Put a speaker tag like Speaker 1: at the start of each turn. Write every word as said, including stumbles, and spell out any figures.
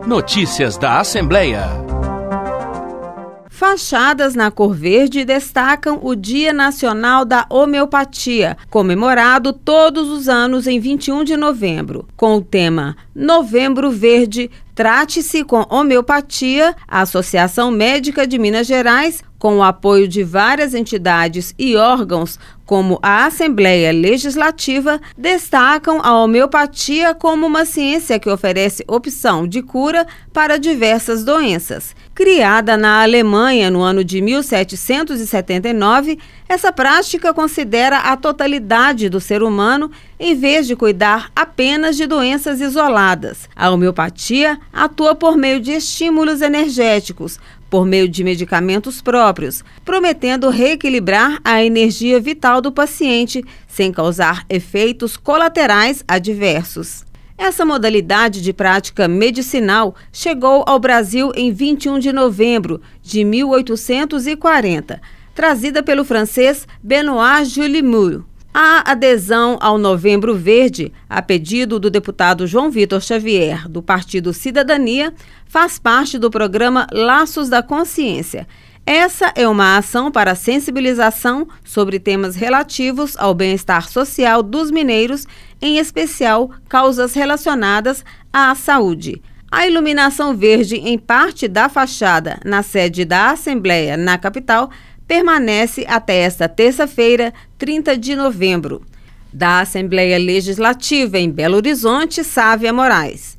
Speaker 1: Notícias da Assembleia.
Speaker 2: Fachadas na cor verde destacam o Dia Nacional da Homeopatia, comemorado todos os anos em vinte e um de novembro. Com o tema Novembro Verde, Trate-se com Homeopatia, a Associação Médica de Minas Gerais, com o apoio de várias entidades e órgãos, como a Assembleia Legislativa, destacam a homeopatia como uma ciência que oferece opção de cura para diversas doenças. Criada na Alemanha no ano de mil setecentos e setenta e nove, essa prática considera a totalidade do ser humano em vez de cuidar apenas de doenças isoladas. A homeopatia atua por meio de estímulos energéticos, por meio de medicamentos próprios, prometendo reequilibrar a energia vital do paciente sem causar efeitos colaterais adversos. Essa modalidade de prática medicinal chegou ao Brasil em vinte e um de novembro de mil oitocentos e quarenta, trazida pelo francês Benoît Julimur. A adesão ao Novembro Verde, a pedido do deputado João Vitor Xavier, do Partido Cidadania, faz parte do programa Laços da Consciência. Essa é uma ação para sensibilização sobre temas relativos ao bem-estar social dos mineiros, em especial causas relacionadas à saúde. A iluminação verde em parte da fachada na sede da Assembleia, na capital, permanece até esta terça-feira, trinta de novembro. Da Assembleia Legislativa em Belo Horizonte, Sávia Moraes.